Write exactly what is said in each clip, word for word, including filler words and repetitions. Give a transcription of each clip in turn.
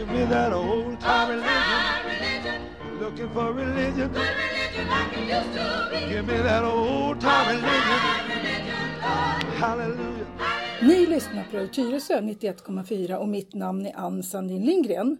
Give me that old time religion. Looking for religion. Good religion like it used to be. Give me that old time religion. Hallelujah. Ni lyssnar på Tyresö nittioett komma fyra och mitt namn är Ann Sandin Lindgren.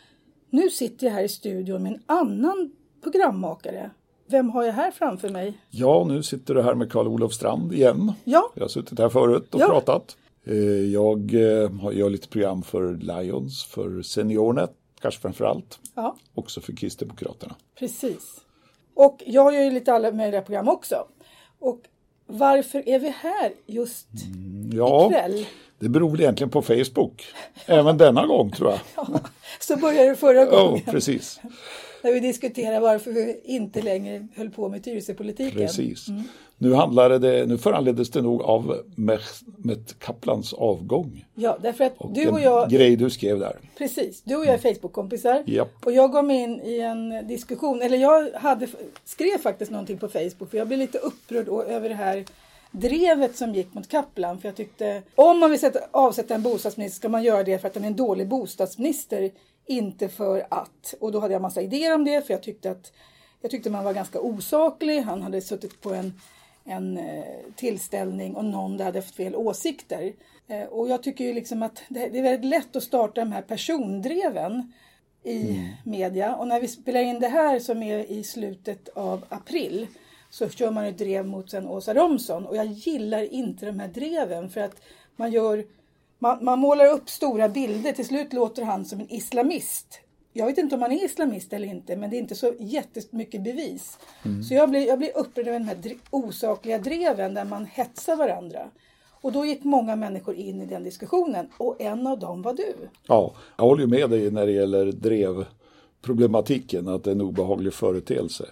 Nu sitter jag här i studion med en annan programmakare. Vem har jag här framför mig? Ja, nu sitter du här med Carl-Olof Strand igen. Ja. Jag har suttit här förut och ja. pratat. Jag gör lite program för Lions, för Seniornet, kanske framförallt. Ja. Också för Kristdemokraterna. Precis. Och jag gör ju lite alla möjliga program också. Och varför är vi här just mm, ja, ikväll? Det beror väl egentligen på Facebook. Även denna gång tror jag. Ja, så började det förra gången. Ja, precis. När vi diskuterade varför vi inte längre höll på med Tyresöpolitiken. Precis. Mm. Nu, handlade det, nu föranleddes det nog av Mehmet Kaplans avgång. Ja, därför att och du och jag... grej du skrev där. Precis, du och jag är Facebook-kompisar. Japp. Och jag gav mig in i en diskussion, eller jag hade, skrev faktiskt någonting på Facebook. För jag blev lite upprörd över det här drevet som gick mot Kaplan. För jag tyckte, om man vill sätta, avsätta en bostadsminister ska man göra det för att han är en dålig bostadsminister. Inte för att. Och då hade jag massa idéer om det. För jag tyckte att jag tyckte man var ganska osaklig. Han hade suttit på en, en eh, tillställning och någon där hade haft fel åsikter. Eh, och jag tycker ju liksom att det, det är väldigt lätt att starta de här persondreven i mm. media. Och när vi spelar in det här som är i slutet av april så kör man ett drev mot sen Åsa Romson. Och jag gillar inte de här dreven för att man gör... Man, man målar upp stora bilder. Till slut låter han som en islamist. Jag vet inte om han är islamist eller inte. Men det är inte så jättemycket bevis. Mm. Så jag blir, jag blir upprörd över de här dre- osakliga dreven. Där man hetsar varandra. Och då gick många människor in i den diskussionen. Och en av dem var du. Ja, jag håller ju med dig när det gäller drevproblematiken. Att det är en obehaglig företeelse.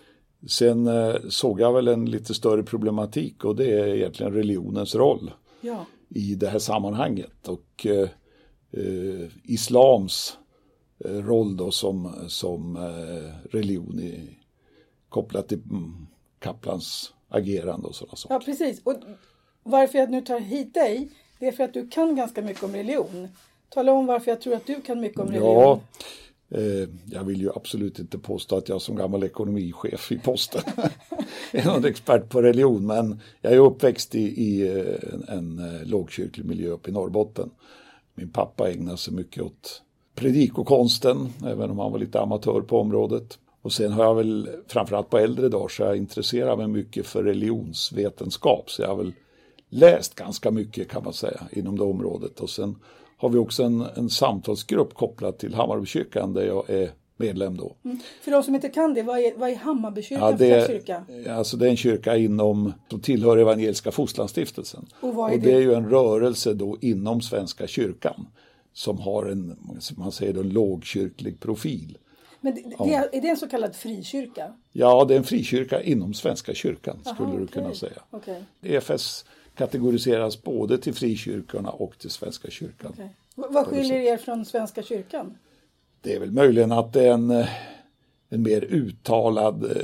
Sen eh, såg jag väl en lite större problematik. Och det är egentligen religionens roll. Ja. I det här sammanhanget och eh, eh, islams eh, roll då som, som eh, religion i, kopplat till mm, Kaplans agerande och sådana saker. Ja, precis. Och varför jag nu tar hit dig, det är för att du kan ganska mycket om religion. Tala om varför jag tror att du kan mycket om religion. Ja, eh, jag vill ju absolut inte påstå att jag som gammal ekonomichef i posten är någon expert på religion, men jag är uppväxt i, i en, en lågkyrklig miljö uppe i Norrbotten. Min pappa ägnade sig mycket åt predikokonsten, även om han var lite amatör på området. Och sen har jag väl, framförallt på äldre dagar, så jag intresserar mig mycket för religionsvetenskap. Så jag har väl läst ganska mycket kan man säga inom det området. Och sen har vi också en, en samtalsgrupp kopplad till Hammarbykyrkan där jag är medlem då. Mm. För de som inte kan det, vad är, vad är Hammarbykyrkan ja, det, för kyrka? Alltså det är en kyrka inom, som tillhör Evangeliska Fosterlandsstiftelsen. Och vad är och det? det är ju en rörelse då inom Svenska kyrkan som har en, man säger då, en lågkyrklig profil. Men det, ja. det är, är det en så kallad frikyrka? Ja, det är en frikyrka inom Svenska kyrkan skulle Aha, du okay. kunna säga. Okay. E F S kategoriseras både till frikyrkorna och till Svenska kyrkan. Okay. V- vad skiljer er från Svenska kyrkan? Det är väl möjligen att det är en, en mer uttalad eh,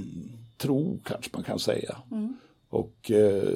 tro kanske man kan säga. Mm. Och eh,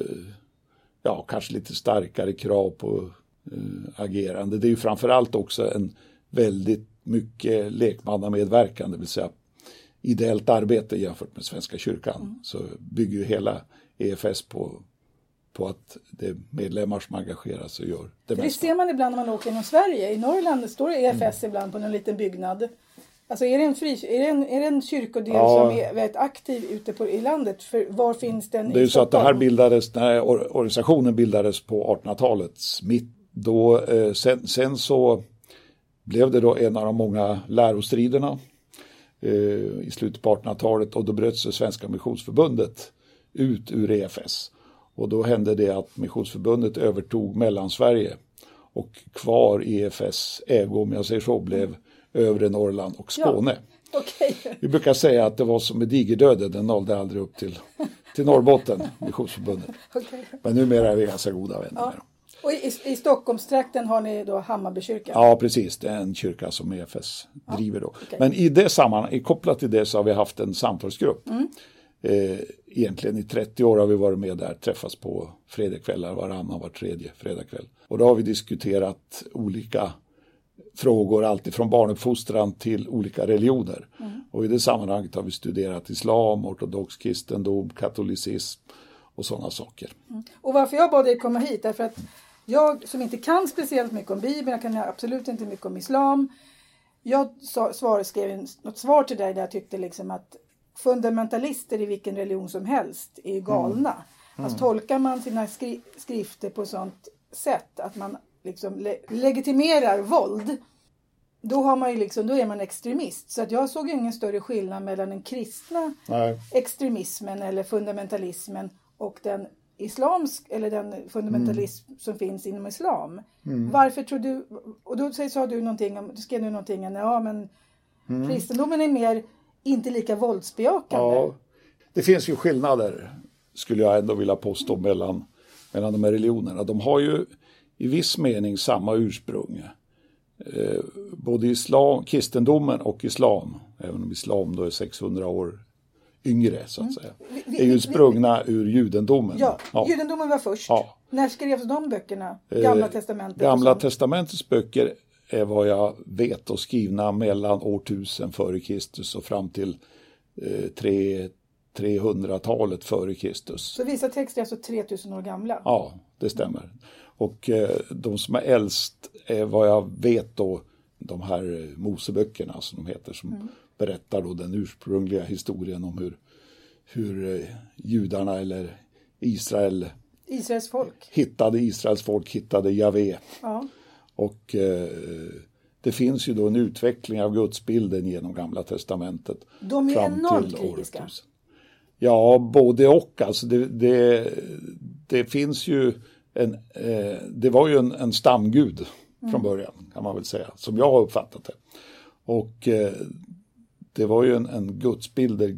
ja, kanske lite starkare krav på eh, agerande. Det är ju framförallt också en väldigt mycket lekmannamedverkan, det vill säga ideellt arbete jämfört med Svenska kyrkan. Mm. Så bygger ju hela E F S på på att det är medlemmar som engagerar sig och gör det För mesta. Det ser man ibland när man åker inom Sverige. I Norrland står E F S mm. ibland på en liten byggnad. Alltså är det en, fri, är det en, är det en kyrkodel ja. som är väldigt aktiv ute på, i landet? För var finns den i Det är ju så att det här bildades, när or- organisationen bildades på artonhundratalets mitt. Då, eh, sen, sen så blev det då en av de många lärostriderna eh, i slutet på artonhundratalet och då bröts det Svenska Missionsförbundet ut ur E F S. Och då hände det att Missionsförbundet övertog Mellansverige och kvar i E F S ägo, om jag säger så, blev övre Norrland och Skåne. Ja, okay. Vi brukar säga att det var som med digerdöden, den nådde aldrig upp till, till Norrbotten, Missionsförbundet. Okay. Men numera är vi ganska goda vänner ja. med dem. Och i, i Stockholmstrakten har ni då Hammarbykyrkan? Ja, precis. Det är en kyrka som E F S ja, driver då. Okay. Men i det sammanhanget, kopplat till det så har vi haft en samtalsgrupp. Mm. Eh, egentligen i trettio år har vi varit med där, träffas på fredagskvällar, varannan var tredje fredagkväll. Och då har vi diskuterat olika frågor, alltid från barnuppfostran till olika religioner. Mm. Och i det sammanhanget har vi studerat islam, ortodox kristendom, katolicism och sådana saker. Mm. Och varför jag bad dig komma hit, därför att jag som inte kan speciellt mycket om Bibeln, jag kan absolut inte mycket om islam. Jag svar, skrev något svar till dig där jag tyckte liksom att fundamentalister i vilken religion som helst är galna. Mm. Mm. Alltså tolkar man sina skri- skrifter på sånt sätt att man liksom le- legitimerar våld, då har man ju liksom, då är man extremist. Så att jag såg ingen större skillnad mellan den kristna Nej. extremismen eller fundamentalismen och den islamsk eller den fundamentalism mm. som finns inom islam. Mm. Varför tror du, och då sa du någonting om, du skrev nu någonting om, ja men mm. kristendomen är mer, inte lika våldsbejakande. Ja, det finns ju skillnader, skulle jag ändå vilja påstå, mellan, mellan de här religionerna. De har ju i viss mening samma ursprung. Eh, både islam, kristendomen och islam, även om islam då är sexhundra år yngre så att säga, mm. vi, vi, är ju sprungna vi, vi, ur judendomen. Ja, ja, judendomen var först. Ja. När skrevs de böckerna? Gamla eh, testamentet? Gamla testamentets böcker är vad jag vet och skrivna mellan årtusen före Kristus och fram till eh, tre, trehundratalet före Kristus. Så vissa texter är alltså tretusen år gamla? Ja, det stämmer. Och eh, de som är äldst är vad jag vet då de här Moseböckerna som de heter, som mm. berättar då den ursprungliga historien om hur, hur eh, judarna eller Israel Israels folk hittade Israels folk hittade Javé. Ja. Och eh, det finns ju då en utveckling av gudsbilden genom Gamla testamentet. De är fram enormt till kritiska. Årtusen. Ja, både och. Alltså det, det, det finns ju en, eh, det var ju en, en stamgud mm. från början, kan man väl säga, som jag har uppfattat det. Och eh, det var ju en, en gudsbild där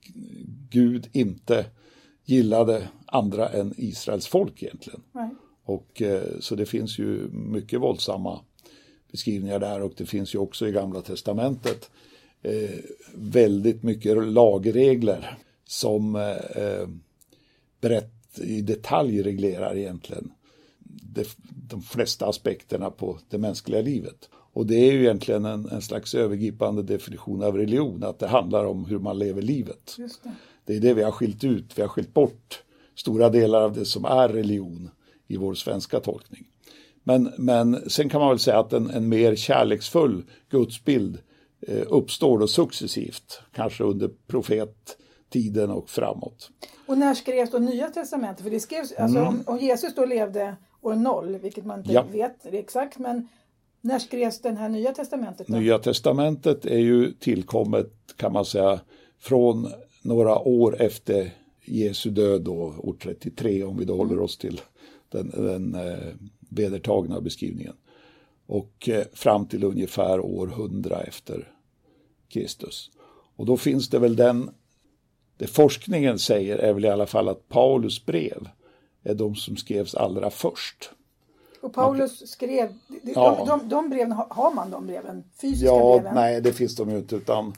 Gud inte gillade andra än Israels folk egentligen. Nej. Och eh, så det finns ju mycket våldsamma beskrivningar där, och det finns ju också i Gamla testamentet eh, väldigt mycket lagregler som eh, berätt i detalj reglerar egentligen de, de flesta aspekterna på det mänskliga livet. Och det är ju egentligen en, en slags övergripande definition av religion, att det handlar om hur man lever livet. Just det. Det är det vi har skilt ut, vi har skilt bort stora delar av det som är religion i vår svenska tolkning. Men, men sen kan man väl säga att en, en mer kärleksfull gudsbild eh, uppstår då successivt, kanske under profettiden och framåt. Och när skrevs då Nya testamentet? För det skrevs, alltså mm. om, om Jesus då levde år noll, vilket man inte ja. vet exakt, men när skrevs den här Nya testamentet då? Nya testamentet är ju tillkommet, kan man säga, från några år efter Jesu död då, år trettiotre, om vi då mm. håller oss till den, den eh, vedertagna beskrivningen. Och eh, fram till ungefär år hundra efter Kristus. Och då finns det väl den, det forskningen säger är väl i alla fall att Paulus brev är de som skrevs allra först. Och Paulus skrev, de, ja. de, de, de breven, har man de breven? Fysiska ja, breven? Nej, det finns de ju inte, utan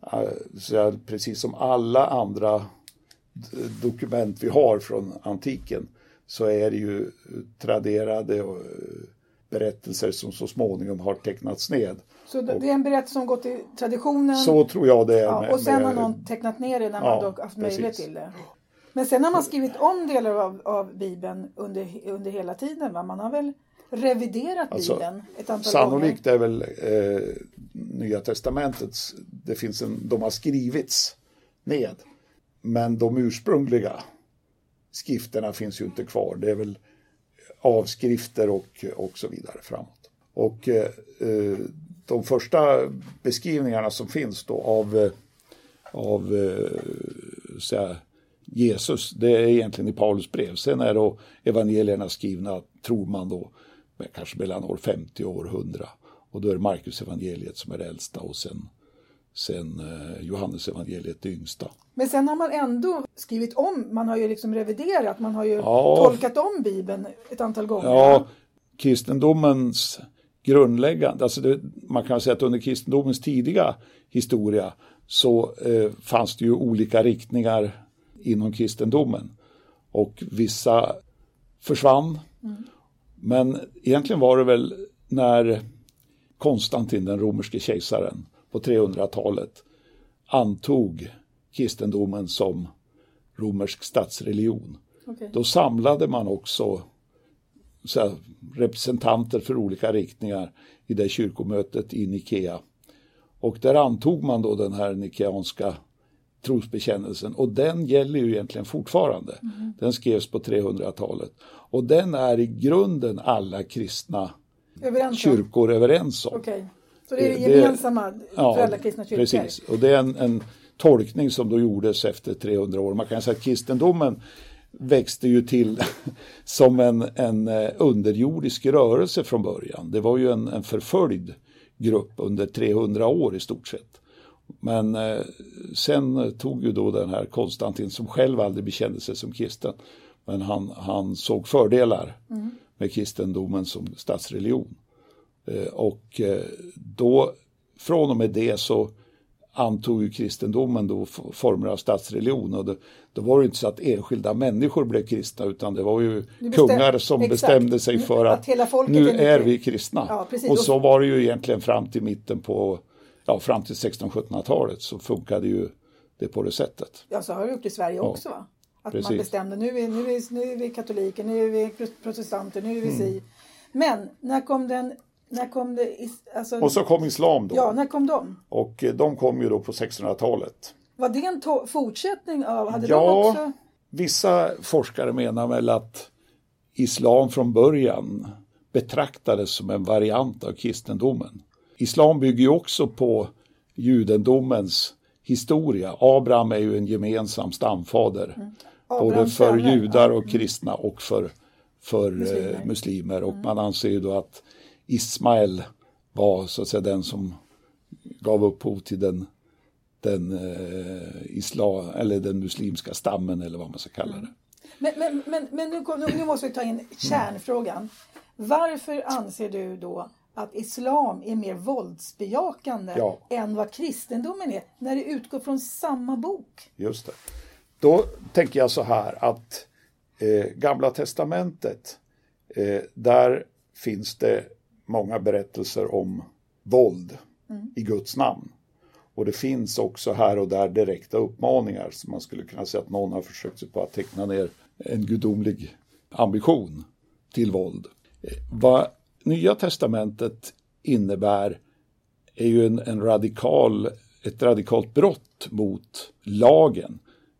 så precis som alla andra dokument vi har från antiken så är det ju traderade och berättelser som så småningom har tecknats ned. Så det är en berättelse som gått i traditionen? Så tror jag det är. Ja, med, och sen med, har någon tecknat ner det när man ja, då haft möjlighet till det. Men sen har man skrivit om delar av, av Bibeln under, under hela tiden, va? Man har väl reviderat alltså, Bibeln ett antal sannolikt gånger. Sannolikt är väl eh, Nya testamentets, det finns en, de har skrivits ned. Men de ursprungliga skrifterna finns ju inte kvar. Det är väl avskrifter och, och så vidare framåt. Och eh, de första beskrivningarna som finns då av, av eh, så här, Jesus, det är egentligen i Paulus brev. Sen är då evangelierna skrivna, tror man då, kanske mellan år femtio och år hundra. Och då är det Markus evangeliet som är det äldsta och sen, sen eh, Johannes evangeliet det yngsta. Men sen har man ändå skrivit om, man har ju liksom reviderat, man har ju ja, tolkat om Bibeln ett antal gånger. Ja, kristendomens grundläggande, alltså det, man kan säga att under kristendomens tidiga historia så eh, fanns det ju olika riktningar inom kristendomen. Och vissa försvann. Mm. Men egentligen var det väl när Konstantin, den romerske kejsaren, på trehundratalet antog kristendomen som romersk statsreligion. Okay. Då samlade man också så här, representanter för olika riktningar i det kyrkomötet i Nikea. Och där antog man då den här nikeanska trosbekännelsen. Och den gäller ju egentligen fortfarande. Mm. Den skrevs på trehundratalet. Och den är i grunden alla kristna överens kyrkor överens om. Okay. Så det är det gemensamma för ja, alla kristna kyrkor? Precis. Och det är en, en tolkning som då gjordes efter trehundra år. Man kan säga att kristendomen växte ju till som en, en underjordisk rörelse från början. Det var ju en, en förföljd grupp under trehundra år i stort sett. Men eh, sen tog ju då den här Konstantin, som själv aldrig bekände sig som kristen, men han, han såg fördelar mm. med kristendomen som statsreligion. Eh, och eh, då, från och med det så antog ju kristendomen då former av statsreligion, och det, då var det inte så att enskilda människor blev kristna, utan det var ju bestäm- kungar som exakt. bestämde sig för att, att nu är vi kristna. Ja, och så var det ju egentligen fram till mitten på, ja, fram till sexton-sjuttonhundratalet så funkade ju det på det sättet. Ja, så har det gjort i Sverige ja, också, va? Att precis. Man bestämde, nu är, vi, nu, är, nu är vi katoliker, nu är vi protestanter, nu är vi mm. si. Men när kom den... När kom det, alltså, och så kom islam då. Ja, när kom de? Och de kom ju då på sextonhundratalet. Var det en to- fortsättning av? Hade ja, de också? Vissa forskare menar väl att islam från början betraktades som en variant av kristendomen. Islam bygger ju också på judendomens historia. Abraham är ju en gemensam stamfader. Mm. Både för judar och kristna och för, för muslimer. Eh, muslimer. Och mm. man anser ju då att Ismael var så att säga den som gav upphov till den, den eh, islam, eller den muslimska stammen, eller vad man ska kalla det. Men, men, men, men nu, nu måste vi ta in kärnfrågan. Varför anser du då att islam är mer våldsbejakande ja. än vad kristendomen är, när det utgår från samma bok? Just det. Då tänker jag så här att eh, Gamla testamentet, eh, där finns det många berättelser om våld mm. i Guds namn. Och det finns också här och där direkta uppmaningar, som man skulle kunna säga att någon har försökt sig på att teckna ner en gudomlig ambition till våld. Vad Nya testamentet innebär är ju en, en radikal, ett radikalt brott mot lagen.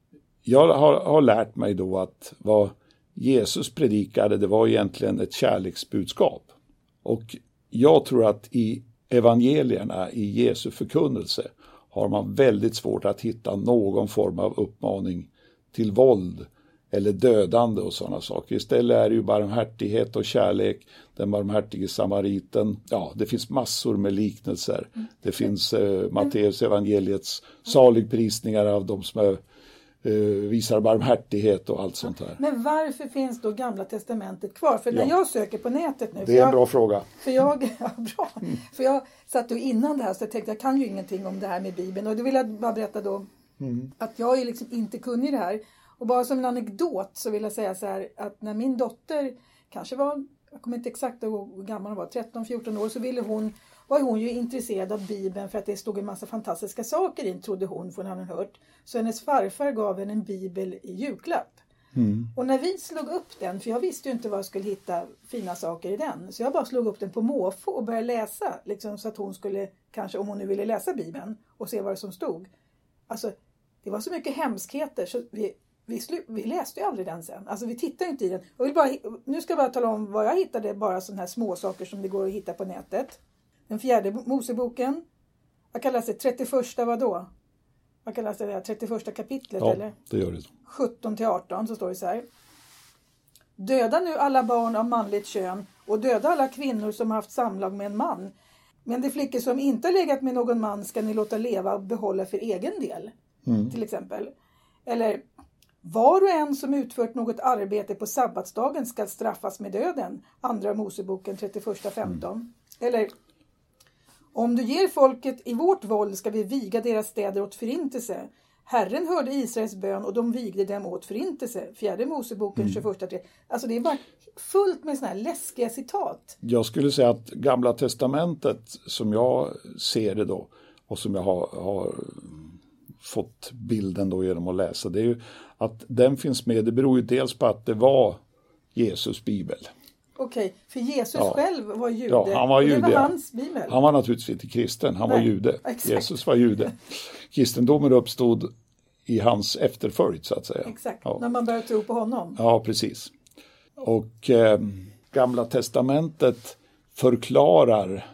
Jag har, har lärt mig då att vad Jesus predikade, det var egentligen ett kärleksbudskap. Och jag tror att i evangelierna, i Jesu förkunnelse, har man väldigt svårt att hitta någon form av uppmaning till våld eller dödande och sådana saker. Istället är det ju barmhärtighet och kärlek, den barmhärtige samariten. Ja, det finns massor med liknelser. Det finns eh, Matteus evangeliets saligprisningar av de som är Uh, visar barmhärtighet och allt sånt där. Men varför finns då Gamla testamentet kvar? För när ja. jag söker på nätet nu... Det är en jag, bra fråga. För jag, ja, bra. Mm. För jag satt då innan det här, så jag tänkte jag kan ju ingenting om det här med Bibeln. Och då vill jag bara berätta då mm. att jag är liksom inte kunnig i det här. Och bara som en anekdot så vill jag säga så här, att när min dotter kanske var, jag kommer inte exakt ihåg hur gammal hon var, tretton fjorton år, så ville hon... var hon ju intresserad av Bibeln för att det stod en massa fantastiska saker in, trodde hon, för hon hade hört. Så hennes farfar gav henne en bibel i julklapp. Mm. Och när vi slog upp den, för jag visste ju inte vad jag skulle hitta fina saker i den. Så jag bara slog upp den på måfå och började läsa. Liksom, så att hon skulle, kanske om hon nu ville läsa Bibeln och se vad det som stod. Alltså, det var så mycket hemskheter så vi, vi, slu, vi läste ju aldrig den sen. Alltså vi tittade inte i den. Jag vill bara, nu ska jag bara tala om vad jag hittade, bara sådana här små saker som det går att hitta på nätet. Den fjärde Moseboken. Jag kan läsa trettioförsta vad då? Jag kan läsa det här trettioförsta kapitlet, ja, eller? Det gör det. sjutton till arton så står det så här. Döda nu alla barn av manligt kön och döda alla kvinnor som har haft samlag med en man. Men de flickor som inte har legat med någon man ska ni låta leva och behålla för egen del. Mm. Till exempel. Eller var och en som utfört något arbete på sabbatsdagen ska straffas med döden. Andra Moseboken trettioförsta femton. Mm. Eller om du ger folket i vårt våld ska vi viga deras städer åt förintelse. Herren hörde Israels bön och de vigde dem åt förintelse. Fjärde Moseboken Mm. tjugoförsta tre. Alltså det är bara fullt med såna här läskiga citat. Jag skulle säga att Gamla testamentet som jag ser det då och som jag har, har fått bilden då genom att läsa, det är ju att den finns med. Det beror ju dels på att det var Jesus bibel. Okej, för Jesus Ja. själv var jude. Ja, han var och jude. det var hans bibel. Han var naturligtvis inte kristen, han Nej, var jude. exakt. Jesus var jude. Kristendomen uppstod i hans efterföljd så att säga. Exakt, Ja. när man börjar tro på honom. Ja, precis. Och eh, Gamla testamentet förklarar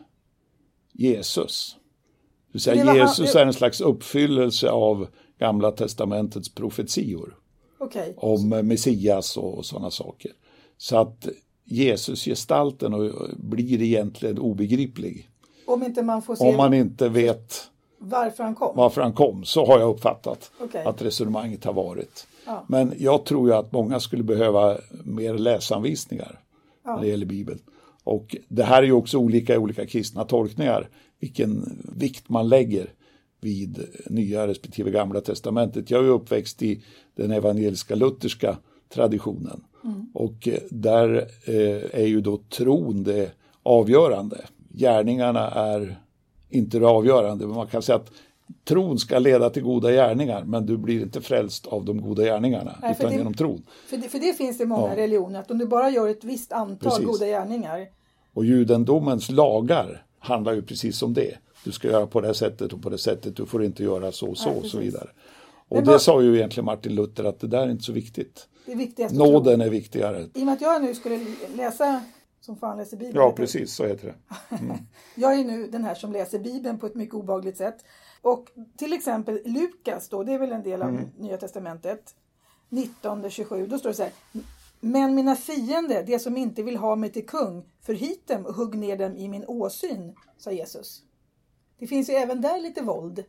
Jesus. Det vill säga, Det var han- Jesus är en slags uppfyllelse av Gamla testamentets profetior Okej, om Messias och sådana saker. Så att Jesus-gestalten blir egentligen obegriplig. om inte man får se Om man inte vet varför han kom. varför han kom, så har jag uppfattat Okej. att resonemanget har varit. Ja. Men jag tror ju att många skulle behöva mer läsanvisningar Ja. när det gäller Bibeln. Och det här är ju också olika i olika kristna tolkningar, vilken vikt man lägger vid nya respektive Gamla testamentet. Jag är uppväxt i den evangeliska lutherska traditionen. Mm. Och eh, där eh, är ju då tron det avgörande. Gärningarna är inte det avgörande, men man kan säga att tron ska leda till goda gärningar, men du blir inte frälst av de goda gärningarna, Nej, för utan det- genom tron. För det, för det finns det i många Ja. religioner, att om du bara gör ett visst antal Precis. goda gärningar. Och judendomens lagar handlar ju precis om det. Du ska göra på det sättet och på det sättet, du får inte göra så och så Nej, och så precis. vidare. Och Men det vad- sa ju egentligen Martin Luther att det där är inte så viktigt. Det är viktigast att tro. Nåden är viktigare. I och med att jag nu skulle läsa som fan läser Bibeln. Ja, precis, så heter det. Jag är nu den här som läser Bibeln på ett mycket obehagligt sätt. Och till exempel Lukas då, det är väl en del av Mm. Nya testamentet. nitton tjugosju, då står det så här. Men mina fiender, det som inte vill ha mig till kung, förhit dem och hugg ner dem i min åsyn, sa Jesus. Det finns ju även där lite våld.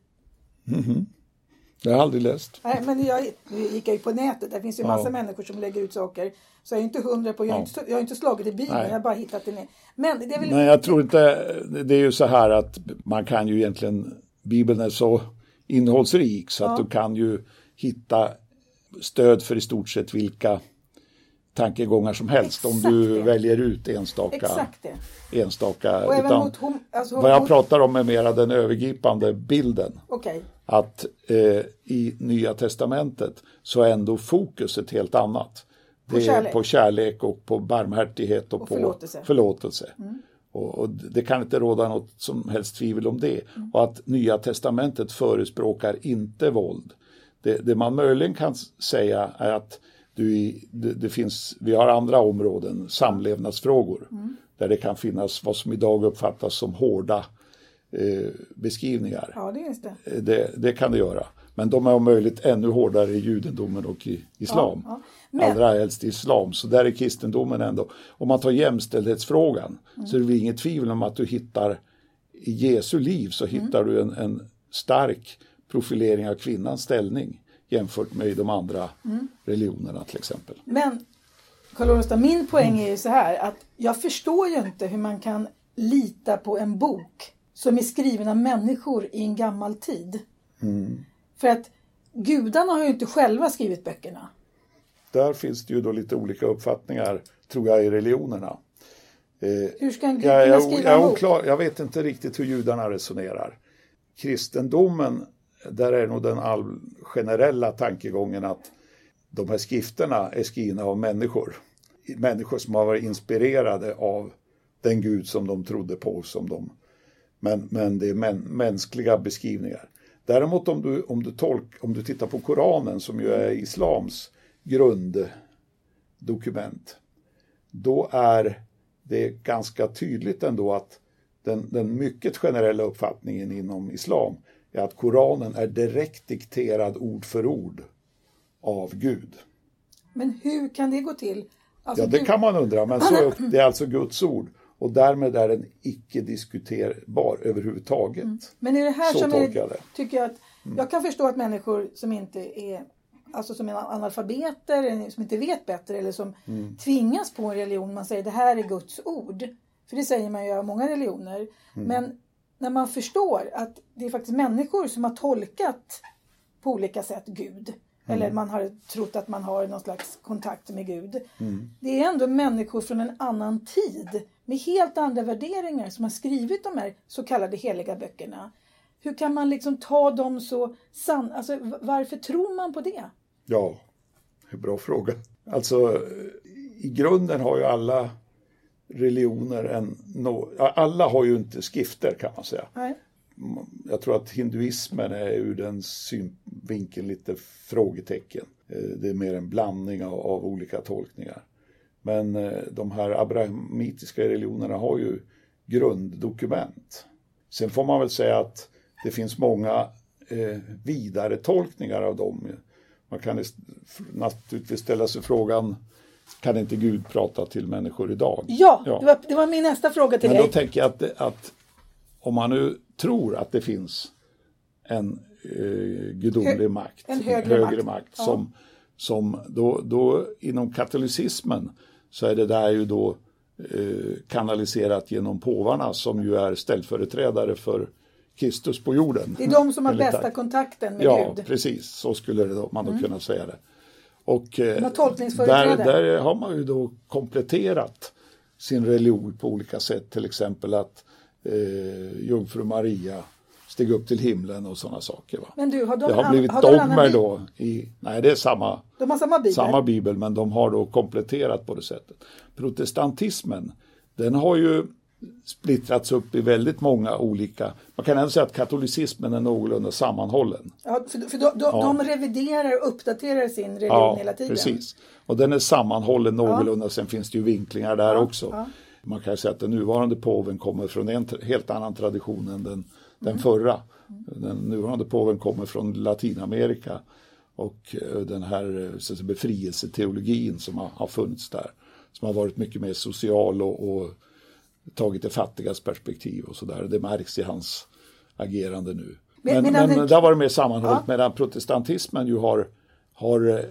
Det har jag aldrig läst. Nej, men jag, nu gick jag ju på nätet, där finns ju massa Ja. människor som lägger ut saker. Så jag är inte hundra på, jag har, Ja. inte, jag har inte slagit i Bibeln, Nej. jag har bara hittat det ner. Men det är väl... Men jag tror inte, det är ju så här att man kan ju egentligen, Bibeln är så innehållsrik så att Ja. du kan ju hitta stöd för i stort sett vilka tankegångar som helst om Exakt du det. väljer ut enstaka. Exakt det. enstaka Och även utan mot hom, alltså, vad jag mot, pratar om är mera den övergripande bilden. Okej, Att eh, i Nya testamentet så är ändå fokus ett helt annat. På Det är kärlek. på kärlek och på barmhärtighet och, Och på förlåtelse. förlåtelse. Och, och det kan inte råda något som helst tvivel om det. Och att Nya testamentet förespråkar inte våld. Det, det man möjligen kan säga är att du i, det, det finns, vi har andra områden, samlevnadsfrågor, där det kan finnas vad som idag uppfattas som hårda eh, beskrivningar. ja det är just det. Det, det kan det göra. Men de är om möjligt ännu hårdare i judendomen och i islam. Ja, ja. Men- Allra helst i islam. Så där är kristendomen ändå. Om man tar jämställdhetsfrågan Mm. så är det väl inget tvivel om att du hittar i Jesu liv så Mm. hittar du en, en stark profilering av kvinnans ställning jämfört med de andra Mm. religionerna till exempel. Men Carl-Olof, min poäng är ju så här att jag förstår ju inte hur man kan lita på en bok som är skriven av människor i en gammal tid. För att gudarna har ju inte själva skrivit böckerna. Där finns det ju då lite olika uppfattningar tror jag i religionerna. Eh, Hur ska en gud jag, kunna jag, skriva jag, en är bok? oklar, jag vet inte riktigt hur judarna resonerar. Kristendomen, där är nog den all, generella tankegången att de här skrifterna är skrivna av människor. Människor som har varit inspirerade av den Gud som de trodde på. Som de, men, men det är mä, mänskliga beskrivningar. Däremot om du, om, du tolk, om du tittar på Koranen som ju är islams grunddokument. Då är det ganska tydligt ändå att den, den mycket generella uppfattningen inom islam är att Koranen är direkt dikterad ord för ord av Gud. Men hur kan det gå till? Alltså, Ja, det Gud- kan man undra, men så är, det är alltså Guds ord. Och därmed är den icke diskuterbar överhuvudtaget. Men är det här Så som tolkar jag är, det. tycker jag att jag kan förstå att människor som inte är alltså som är analfabeter eller som inte vet bättre eller som Mm. tvingas på en religion, man säger det här är Guds ord. För det säger man ju av många religioner. Mm. Men när man förstår att det är faktiskt människor som har tolkat på olika sätt Gud. Mm. Eller man har trott att man har någon slags kontakt med Gud. Mm. Det är ändå människor från en annan tid med helt andra värderingar som har skrivit de här så kallade heliga böckerna. Hur kan man liksom ta dem så sann? Alltså, varför tror man på det? Ja, det är en bra fråga. Alltså, i grunden har ju alla religioner en... No, alla har ju inte skrifter, kan man säga. Nej. Jag tror att hinduismen är ur den synvinkeln lite frågetecken. Det är mer en blandning av, av olika tolkningar. Men de här abrahamitiska religionerna har ju grunddokument. Sen får man väl säga att det finns många eh, vidare tolkningar av dem. Man kan naturligtvis ställa sig frågan, kan inte Gud prata till människor idag? Ja, ja. Det, var, det var min nästa fråga till Men dig. Men då tänker jag att, att om man nu tror att det finns en eh, gudomlig Hö, makt, en högre, högre makt, makt ja. som, som då, då inom katolicismen så är det där ju då eh, kanaliserat genom påvarna som ju är ställföreträdare för Kristus på jorden. Det är de som har bästa kontakten med ja, Gud. Ja, precis. Så skulle det då, man då mm. kunna säga det. Och eh, där, där har man ju då kompletterat sin religion på olika sätt. Till exempel att eh, Jungfru Maria steg upp till himlen och sådana saker. Va? Men du, har de det har an, blivit har dogmer då. I, nej, det är samma, de har samma, bibel. samma bibel, men de har då kompletterat på det sättet. Protestantismen, den har ju splittrats upp i väldigt många olika... Man kan ändå säga att katolicismen är någorlunda sammanhållen. Ja, för för de, de, ja. de reviderar och uppdaterar sin religion ja, hela tiden. Precis. Och den är sammanhållen någorlunda, ja. Sen finns det ju vinklingar där ja, också. Ja. Man kan säga att den nuvarande påven kommer från en helt annan tradition än den, den mm. förra. Den nuvarande påven kommer från Latinamerika och den här så att säga, befrielseteologin som har, har funnits där. Som har varit mycket mer social och, och tagit det fattigas perspektiv och sådär. Det märks i hans agerande nu. Men, men, men, men där var det mer sammanhållet ja. Medan protestantismen ju har, har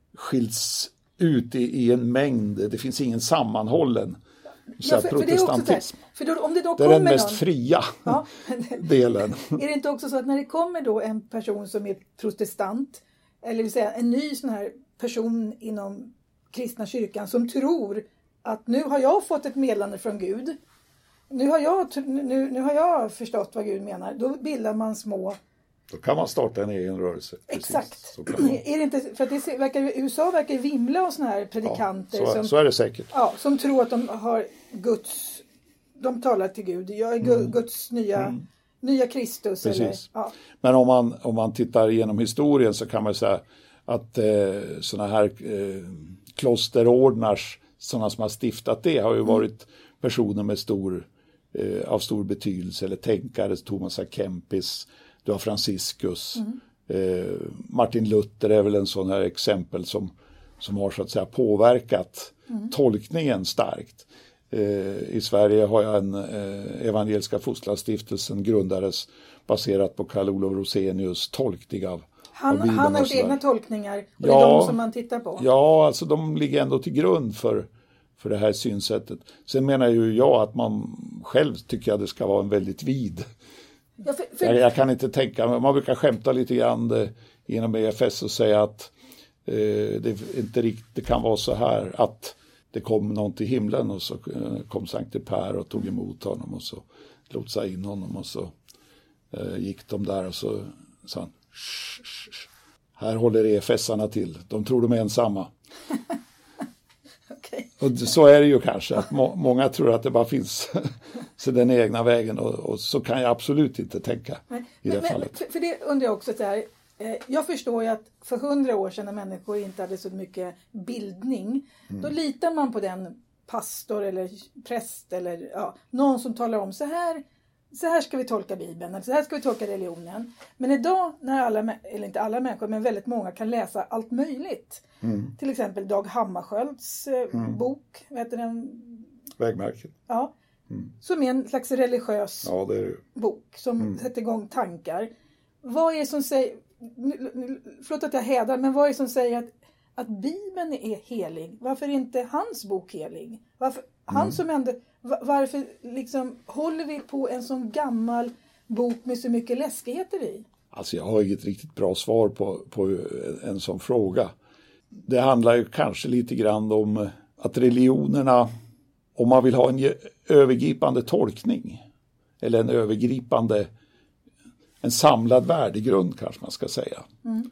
skilts ut i, i en mängd. Det finns ingen sammanhållen så ja, för, protestantism. För det är, för då, om det, då det är den mest någon, fria ja, delen. Är det inte också så att när det kommer då en person som är protestant, eller vill säga en ny sån här person inom kristna kyrkan som tror att nu har jag fått ett meddelande från Gud. Nu har jag, nu, nu har jag förstått vad Gud menar. Då bildar man små... Då kan man starta en egen rörelse. Exakt. Är det inte, för att det verkar, U S A verkar vimla av såna här predikanter. Ja, så, som, så är det säkert. Ja, som tror att de har Guds... De talar till Gud. Jag är mm. Guds nya, mm. nya Kristus. Precis. Eller, ja. Men om man, om man tittar igenom historien så kan man säga att eh, såna här eh, klosterordnars, sådana som har stiftat det, har ju varit personer med stor, eh, av stor betydelse, eller tänkare, Thomas A. Kempis, du har Franciscus, mm. eh, Martin Luther är väl en sån här exempel som, som har så att säga påverkat mm. tolkningen starkt. Eh, I Sverige har jag en eh, evangeliska fosterlandsstiftelsen grundades baserat på Karl Olof Rosenius tolkning av Han, han har gjort egna tolkningar och ja, det är de som man tittar på. Ja, alltså de ligger ändå till grund för, för det här synsättet. Sen menar ju jag att man själv tycker att det ska vara en väldigt vid. Ja, för, för... Jag, jag kan inte tänka, man brukar skämta lite grann det, inom E F S och säga att eh, det inte riktigt det kan vara så här att det kom någon till himlen och så eh, kom Sankte Per och tog emot honom och så lotsade in honom och så eh, gick de där och så sa han shh, shh, shh. Här håller E F S-arna till. De tror de är ensamma. Okay. Och så är det ju kanske. Att må- många tror att det bara finns så den egna vägen. Och, och så kan jag absolut inte tänka men, i det men, fallet. För, för det undrar jag också så här. Eh, jag förstår ju att för hundra år sedan när människor inte hade så mycket bildning. Mm. Då litar man på den pastor eller präst eller ja, någon som talar om så här. Så här ska vi tolka Bibeln, eller så här ska vi tolka religionen. Men idag när alla, eller inte alla människor, men väldigt många kan läsa allt möjligt. Mm. Till exempel Dag Hammarskjölds eh, mm. bok, vad heter den? Vägmärket. Ja, mm. Som är en slags religiös ja, det är det. bok som mm. sätter igång tankar. Vad är det som säger, förlåt att jag hädar, men vad är det som säger att, att Bibeln är helig? Varför är inte hans bok helig? Varför, han mm. som ändå... Varför liksom håller vi på en sån gammal bok med så mycket läskigheter i? Alltså jag har inget riktigt bra svar på, på en sån fråga. Det handlar ju kanske lite grann om att religionerna, om man vill ha en övergripande tolkning eller en övergripande, en samlad värdegrund kanske man ska säga. Mm.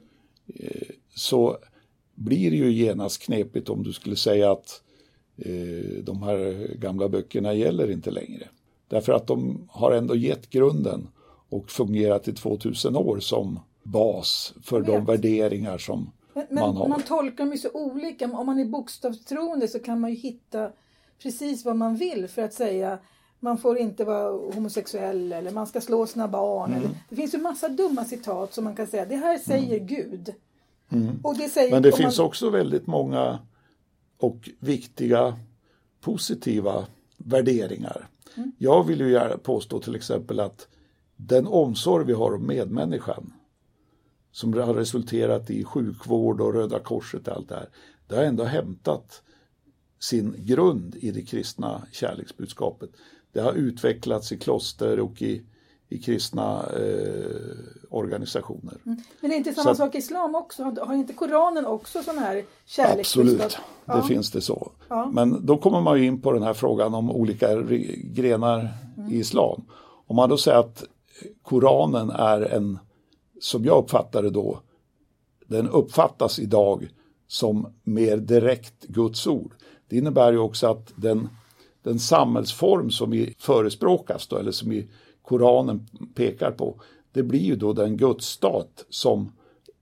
Så blir det ju genast knepigt om du skulle säga att eh, de här gamla böckerna gäller inte längre. Därför att de har ändå gett grunden och fungerat i tvåtusen år som bas för de värderingar som men, man har. Men man tolkar dem ju så olika. Om man är bokstavstroende så kan man ju hitta precis vad man vill för att säga man får inte vara homosexuell eller man ska slå sina barn. Mm. Eller, det finns ju massa dumma citat som man kan säga, det här säger mm. Gud. Mm. Och det säger, men det finns man... också väldigt många och viktiga positiva värderingar. Mm. Jag vill ju gärna påstå till exempel att den omsorg vi har om medmänniskan som har resulterat i sjukvård och Röda Korset och allt det här, det har ändå hämtat sin grund i det kristna kärleksbudskapet. Det har utvecklats i kloster och i, i kristna eh, organisationer. Mm. Men det är inte samma så sak i islam också? Har, har inte Koranen också sån här kärleksbudskap? Absolut, ja. Det finns det så. Ja. Men då kommer man ju in på den här frågan om olika grenar mm. i islam. Om man då säger att Koranen är en, som jag uppfattar det då, den uppfattas idag som mer direkt Guds ord. Det innebär ju också att den, den samhällsform som vi förespråkas då, eller som i Koranen pekar på, det blir ju då den gudsstat som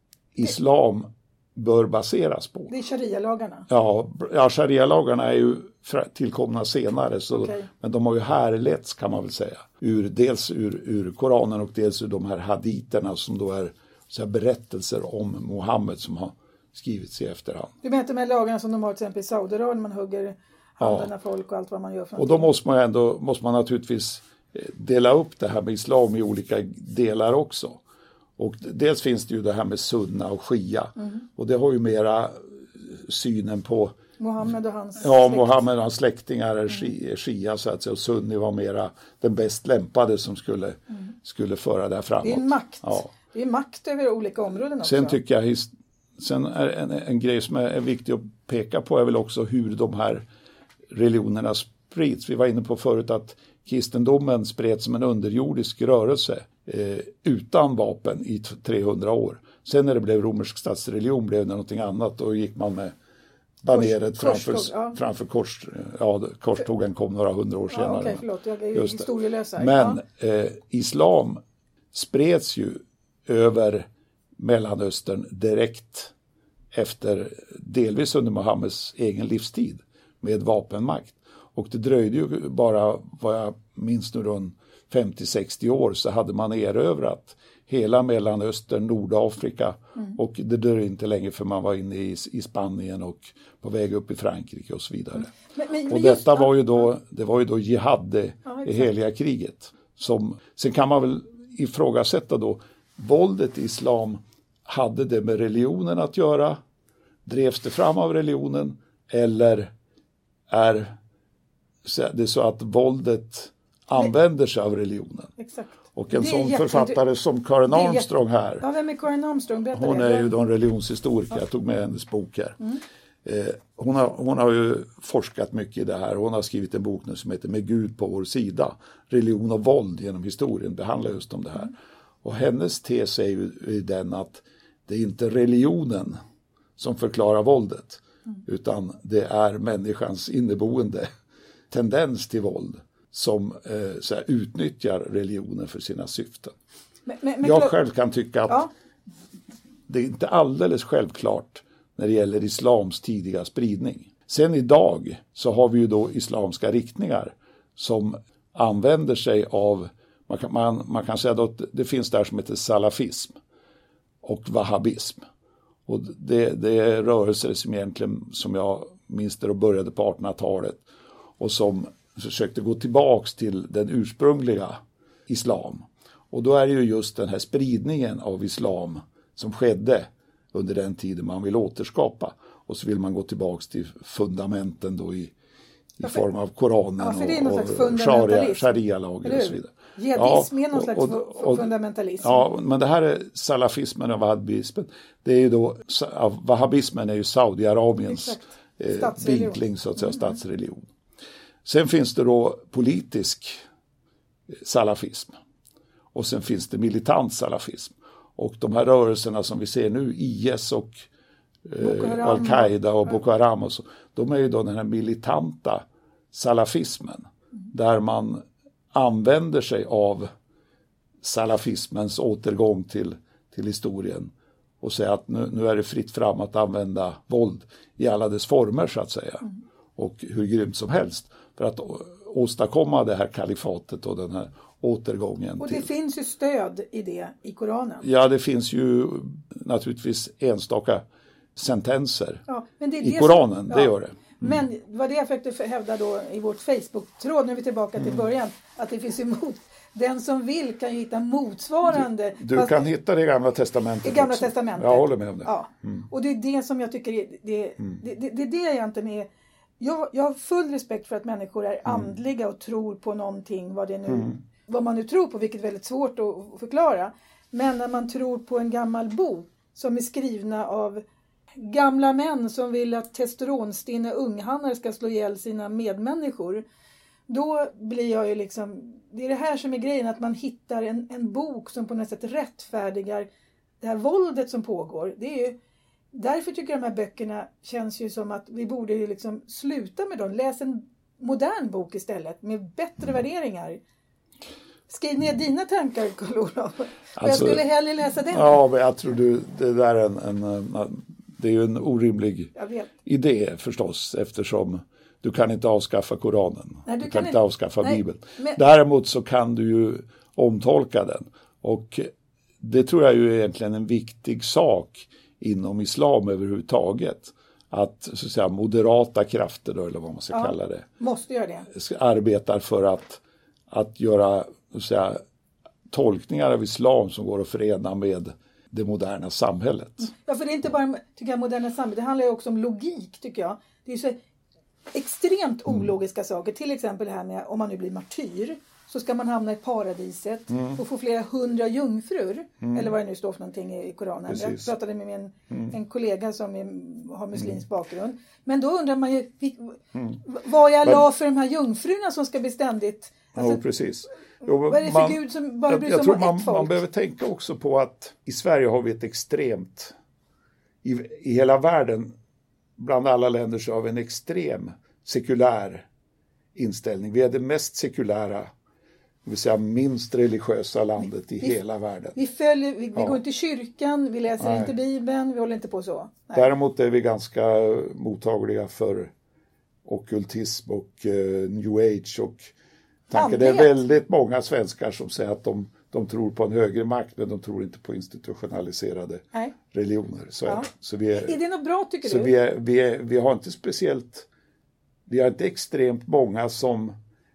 islam bör baseras på. Det är sharia-lagarna? Ja, ja sharia-lagarna är ju tillkomna senare, så, okay. men de har ju härletts kan man väl säga. Ur, dels ur, ur Koranen och dels ur de här haditerna som då är så här berättelser om Mohammed som har skrivits i efterhand. Du menar de här lagarna som de har till exempel i Saudiarabien, man hugger handen av folk och allt vad man gör för och då måste man ändå måste man naturligtvis dela upp det här med islam i olika delar också. Och dels finns det ju det här med sunna och shia. Mm. Och det har ju mera synen på Mohammed och hans Ja, släkt. Mohammed och hans släktingar är mm. shia så att säga. Och sunni var mera den bäst lämpade som skulle, mm. skulle föra det här framåt. Det är en makt. Ja. Det är makt över olika områden också. Sen tycker jag, sen är en, en grej som är viktig att peka på är väl också hur de här religionerna sprids. Vi var inne på förut att kristendomen spreds som en underjordisk rörelse eh, utan vapen i trehundra år. Sen när det blev romersk statsreligion blev det någonting annat och gick man med baneret Kors, framför, korståg, ja. framför kors, ja, korstågen kom några hundra år senare. Ja, okej, förlåt, jag är historielös här. Men ja. eh, islam spreds ju över Mellanöstern direkt efter, delvis under Mohammeds egen livstid med vapenmakt. Och det dröjde ju bara, vad jag minns nu, runt femtio sextio år så hade man erövrat hela Mellanöstern, Nordafrika mm. och det dröjde inte länge för man var inne i, i Spanien och på väg upp i Frankrike och så vidare. Mm. Men, men, och men detta just, var ju då, det var ju då jihad, det, ja, det heliga kriget. Som, sen kan man väl ifrågasätta då, våldet i islam, hade det med religionen att göra? Drevs det fram av religionen? Eller är det så att våldet använder sig av religionen? Exakt. Och en sån författare som Karin Armstrong här. Ja, vem är Karin Armstrong? Berätta hon det. är ju då en religionshistoriker. Ja. Jag tog med hennes bok här. Mm. Eh, hon, har, hon har ju forskat mycket i det här. Hon har skrivit en bok nu som heter Med Gud på vår sida. Religion och våld genom historien behandlar just om det här. Mm. Och hennes tes är ju den att det är inte religionen som förklarar våldet. Mm. Utan det är människans inneboende tendens till våld som eh, så här, utnyttjar religionen för sina syften. Men, men, men, jag själv kan tycka att ja. det är inte alldeles självklart när det gäller islams tidiga spridning. Sen idag så har vi ju då islamska riktningar som använder sig av, man kan, man, man kan säga att det finns där som heter salafism och wahhabism. Och det, det är rörelser som egentligen, som jag minns det, började på artonhundratalet och som försökte gå tillbaks till den ursprungliga islam. Och då är det ju just den här spridningen av islam som skedde under den tiden man vill återskapa. Och så vill man gå tillbaks till fundamenten då i, i form av Koranen ja, för det är någon och, slags och fundamentalism. sharia-lagar och så vidare. Jihadism Ja, är någon slags och- och- och- fundamentalism. Ja, men det här är salafismen och wahhabismen. Det är ju då, wahhabismen är ju Saudiarabiens Exakt. eh, Statsreligion. vinkling så att säga, statsreligion. Sen finns det då politisk salafism och sen finns det militant salafism. Och de här rörelserna som vi ser nu, I S och eh, Al-Qaida och Boko Haram och så, de är ju då den här militanta salafismen där man använder sig av salafismens återgång till, till historien och säger att nu, nu är det fritt fram att använda våld i alla dess former så att säga mm. och hur grymt som helst för att å, åstadkomma det här kalifatet och den här återgången. Och det till. finns ju stöd i det i Koranen. Ja, det finns ju naturligtvis enstaka sentenser ja, men det är i det Koranen, som, det ja. gör det. Men det var det jag försökte hävda då i vårt Facebook-tråd, nu är vi tillbaka till Mm. början, att det finns emot. Den som vill kan ju hitta motsvarande. Du, du kan hitta det i Gamla Testamentet I Gamla också. Testamentet. Jag håller med om det. Ja. Mm. Och det är det som jag tycker är, det, mm. det, det, det är det jag egentligen är. Jag, jag har full respekt för att människor är andliga och tror på någonting, vad det nu, mm. vad man nu tror på, vilket är väldigt svårt att förklara. Men när man tror på en gammal bok som är skrivna av gamla män som vill att testosteronstinna unghannar ska slå ihjäl sina medmänniskor. Då blir jag ju liksom, det är det här som är grejen, att man hittar en, en bok som på något sätt rättfärdigar det här våldet som pågår. Det är ju, därför tycker jag de här böckerna känns ju som att vi borde ju liksom sluta med dem. Läs en modern bok istället med bättre värderingar. Skriv ner dina tankar, Carl-Olof. Alltså, jag skulle hellre läsa den. Ja, men jag tror du, det där är en, en, en det är ju en orimlig idé förstås, eftersom du kan inte avskaffa Koranen. Nej, du, du kan, kan inte avskaffa nej, Bibeln. Men... Däremot så kan du ju omtolka den. Och det tror jag ju är egentligen en viktig sak inom islam överhuvudtaget. Att, så att säga, moderata krafter då, eller vad man ska ja, kalla det. Måste göra det. Arbetar för att, att göra, så att säga, tolkningar av islam som går att förena med det moderna samhället. Ja, för det är inte bara tycker jag, moderna samhället. Det handlar ju också om logik, tycker jag. Det är så extremt ologiska mm. saker. Till exempel det här med om man nu blir martyr så ska man hamna i paradiset mm. och få flera hundra jungfrur. Mm. Eller vad det nu står för någonting i Koranen. Precis. Jag pratade med min, mm. en kollega som är, har muslimsk mm. bakgrund. Men då undrar man ju mm. vad är Allah för de här jungfrurna som ska bli ständigt... Alltså, ja, precis. Jo, vad är det för man, Gud som bara bryr sig om ett man, folk? Man behöver tänka också på att i Sverige har vi ett extremt, i, i hela världen, bland alla länder så har vi en extrem sekulär inställning. Vi är det mest sekulära, det vill säga minst religiösa landet i vi, hela världen. Vi, följer, vi, vi ja. går inte i kyrkan, vi läser Nej. inte Bibeln, vi håller inte på så. Nej. Däremot är vi ganska mottagliga för ockultism och uh, new age och tanke. Det är väldigt många svenskar som säger att de, de tror på en högre makt, men de tror inte på institutionaliserade Nej. religioner. Så, ja. så vi är, är det något bra, tycker så du? Vi, är, vi, är, vi har inte speciellt, vi har inte extremt många som,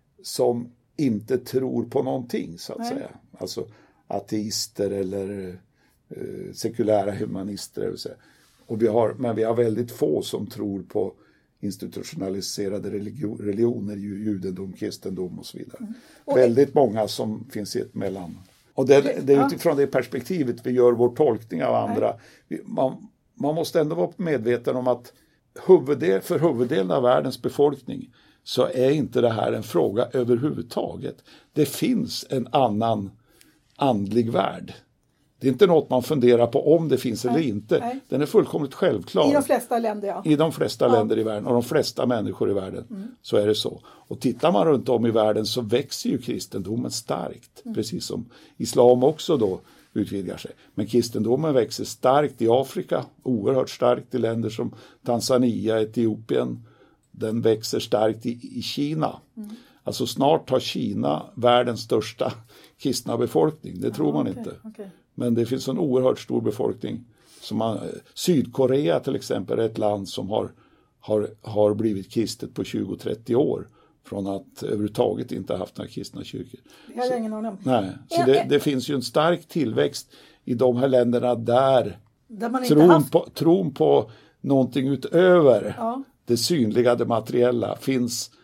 som inte tror på någonting, så att Nej. säga. Alltså ateister eller eh, sekulära humanister. Och vi har, men vi har väldigt få som tror på institutionaliserade religion, religioner, judendom, kristendom och så vidare. Mm. Och väldigt många som finns i ett mellan. Och det, det är utifrån det perspektivet vi gör vår tolkning av andra. Vi, man, man måste ändå vara medveten om att huvuddel, för huvuddelen av världens befolkning så är inte det här en fråga överhuvudtaget. Det finns en annan andlig värld. Det är inte något man funderar på om det finns nej, eller inte. Nej. Den är fullkomligt självklar. I de flesta länder, ja. I de flesta ja. länder i världen och de flesta människor i världen. Mm. Så är det så. Och tittar man runt om i världen så växer ju kristendomen starkt. Mm. Precis som islam också då utvidgar sig. Men kristendomen växer starkt i Afrika. Oerhört starkt i länder som Tanzania, Etiopien. Den växer starkt i, i Kina. Mm. Alltså snart har Kina världens största kristna befolkning. Det tror ja, man okay, inte. Okay. Men det finns en oerhört stor befolkning. Som man, Sydkorea till exempel är ett land som har, har, har blivit kristet på tjugo till trettio år. Från att överhuvudtaget inte ha haft några kristna kyrkor. Det har jag ingen aning om. Nej, så det, det finns ju en stark tillväxt i de här länderna där, där man inte tron, haft... på, tron på någonting utöver ja. det synliga, det materiella finns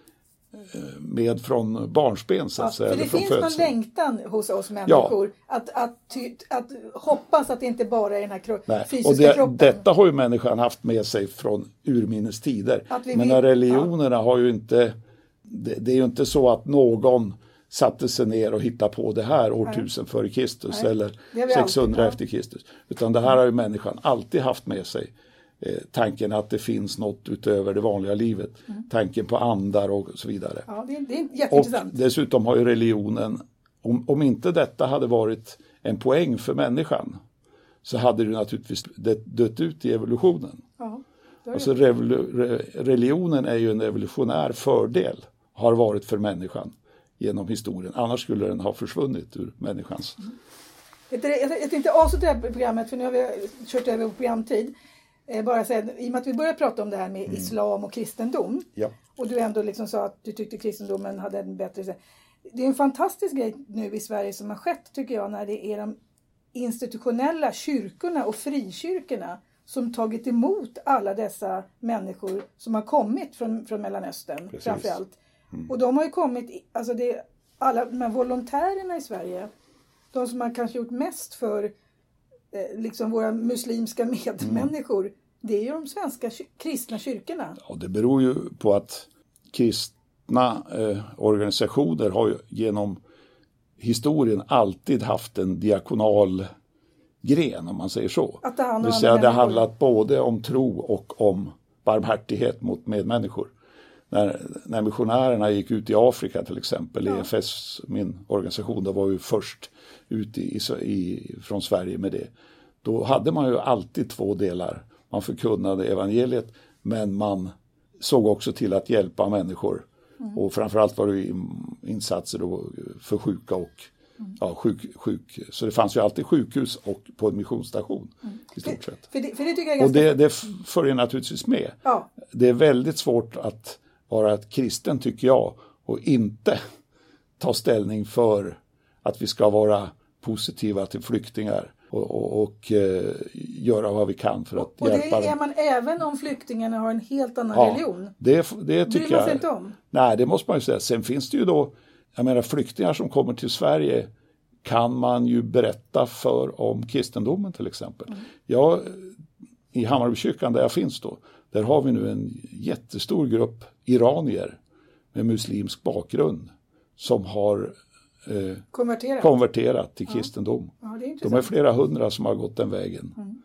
med från barnsben så att ja, säga. För det finns födseln. någon längtan hos oss människor ja. att, att, ty, att hoppas att det inte bara är den här kro- Nej. fysiska och det, kroppen. Detta har ju människan haft med sig från urminnes tider. Men vill, religionerna ja. har ju inte, det, det är ju inte så att någon satte sig ner och hittade på det här årtusen före Kristus Nej. eller alltid, sexhundra ja. efter Kristus. Utan det här har ju människan alltid haft med sig. Eh, tanken att det finns något utöver det vanliga livet. Mm. Tanken på andar och så vidare. Ja, det är, det är jätteintressant. Och dessutom har ju religionen, om, om inte detta hade varit en poäng för människan så hade det naturligtvis dött ut i evolutionen. Ja, alltså revolu- re, religionen är ju en evolutionär fördel, har varit för människan genom historien. Annars skulle den ha försvunnit ur människans. Mm. Jag, jag tänkte avsluta det här programmet för nu har vi kört över på programtid. Eh, bara säga, i och med att vi började prata om det här med mm. islam och kristendom. Ja. Och du ändå liksom sa att du tyckte kristendomen hade en bättre... Det är en fantastisk grej nu i Sverige som har skett tycker jag när det är de institutionella kyrkorna och frikyrkorna som tagit emot alla dessa människor som har kommit från, från Mellanöstern. Precis. Framförallt. Mm. Och de har ju kommit, alltså det, alla de här volontärerna i Sverige, de som har kanske gjort mest för eh, liksom våra muslimska medmänniskor, mm. det är ju de svenska ky- kristna kyrkorna. Ja, det beror ju på att kristna eh, organisationer har ju genom historien alltid haft en diakonal gren, om man säger så. Att det det vill säga det har handlat både om tro och om barmhärtighet mot medmänniskor. När, när missionärerna gick ut i Afrika till exempel, ja. E F S, min organisation, då var ju först ut i, i, från Sverige med det. Då hade man ju alltid två delar. Man förkunnade evangeliet, men man såg också till att hjälpa människor. Mm. Och framförallt var det insatser då för sjuka och mm. ja, sjuk, sjuk. Så det fanns ju alltid sjukhus och på en missionsstation mm. i stort sett. För, för det, för det tycker jag är ganska... Och det, det följer naturligtvis med. Ja. Det är väldigt svårt att vara ett kristen tycker jag och inte ta ställning för att vi ska vara positiva till flyktingar och, och, och eh, göra vad vi kan för att och, och hjälpa det är dem. Man även om flyktingarna har en helt annan ja, religion. Det, det tycker Bryr man sig jag. inte om? Nej, det måste man ju säga. Sen finns det ju då, jag menar flyktingar som kommer till Sverige kan man ju berätta för om kristendomen till exempel. Mm. Jag, i Hammarbykyrkan där jag finns då, där har vi nu en jättestor grupp iranier med muslimsk bakgrund som har eh, konverterat. konverterat till kristendom. Ja. Ja, det är de är flera hundra som har gått den vägen. Mm.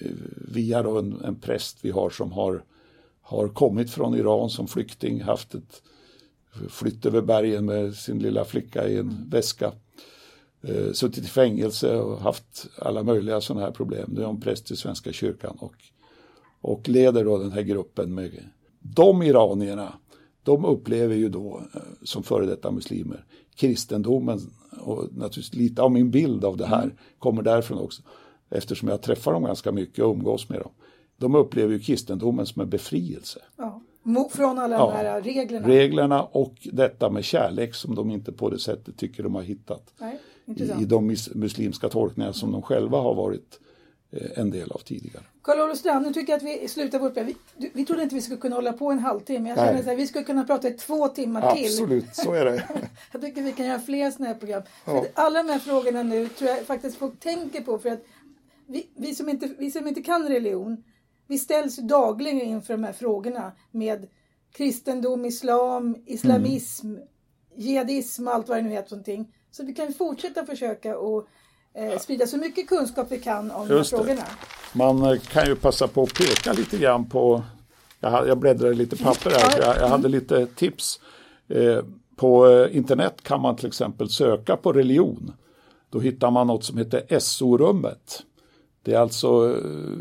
Via då en, en präst vi har som har, har kommit från Iran som flykting, haft ett flytt över bergen med sin lilla flicka i en mm. väska. Eh, suttit i fängelse och haft alla möjliga sådana här problem. Nu är hon präst i Svenska kyrkan och och leder då den här gruppen med de iranierna, de upplever ju då som före detta muslimer kristendomen och naturligtvis lite av min bild av det här mm. kommer därifrån också eftersom jag träffar dem ganska mycket och umgås med dem. De upplever ju kristendomen som en befrielse. Ja. Från alla ja. de här reglerna. Reglerna och detta med kärlek som de inte på det sättet tycker de har hittat Nej, i, i de muslimska tolkningar som de själva har varit en del av tidigare. Carl-Olof Strand, nu tycker jag att vi slutar vårt program. Vi, vi trodde inte vi skulle kunna hålla på en halvtimme. Jag känner att vi skulle kunna prata i två timmar Absolut, till. Absolut, så är det. Jag tycker vi kan göra fler sådana här program. Ja. För alla de här frågorna nu tror jag faktiskt folk tänker på. För att vi, vi, som inte, vi som inte kan religion, vi ställs dagligen inför de här frågorna med kristendom, islam, islamism, mm. jihadism och allt vad det nu heter någonting. Så vi kan fortsätta försöka och Eh, sprida så mycket kunskap vi kan om de här frågorna. Man kan ju passa på att peka lite grann på, jag, jag bläddrade lite papper här, jag, jag hade lite tips. Eh, på internet kan man till exempel söka på religion. Då hittar man något som heter S O-rummet. Det är alltså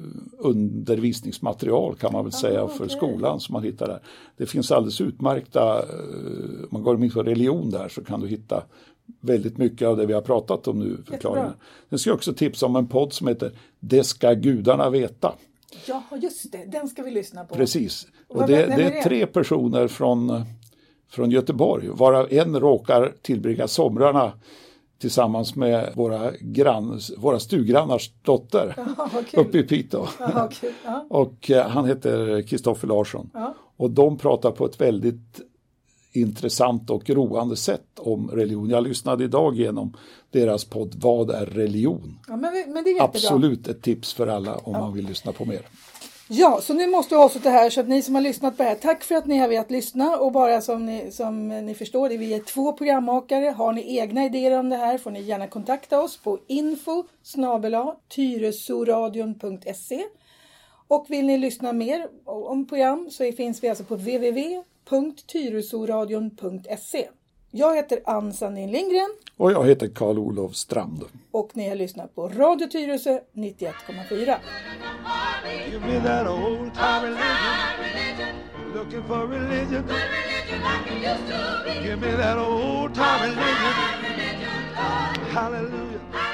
undervisningsmaterial kan man väl säga ah, okay. för skolan som man hittar där. Det finns alldeles utmärkta, om man går in på religion där så kan du hitta väldigt mycket av det vi har pratat om nu. Förklaringen. Sen ska jag också tipsa om en podd som heter Det ska gudarna veta. Ja, just det. Den ska vi lyssna på. Precis. Och, och det, är det är tre personer från, från Göteborg. Varav en råkar tillbringa somrarna tillsammans med våra, grann, våra stuggrannars dotter Aha, uppe i Piteå. Aha, kul. Ja. Och han heter Kristoffer Larsson. Ja. Och de pratar på ett väldigt intressant och roande sätt om religion. Jag lyssnade idag genom deras podd Vad är religion? Ja, men, men det är jättebra. Absolut ett tips för alla om ja. man vill lyssna på mer. Ja, så nu måste vi avsluta här, så att ni som har lyssnat på det här, tack för att ni har velat lyssna. Och bara som ni, som ni förstår, det vi är två programmakare. Har ni egna idéer om det här får ni gärna kontakta oss på info snabel-a tyresoradion punkt se. Och vill ni lyssna mer om program så finns vi alltså på w w w punkt tyresoradion punkt se. Jag heter Ann Sandin Lindgren. Och jag heter Karl-Olof Strand. Och ni har lyssnat på Radio Tyresö nittioett komma fyra. Give me that old time religion. Looking for religion. Give me that old time religion. Hallelujah.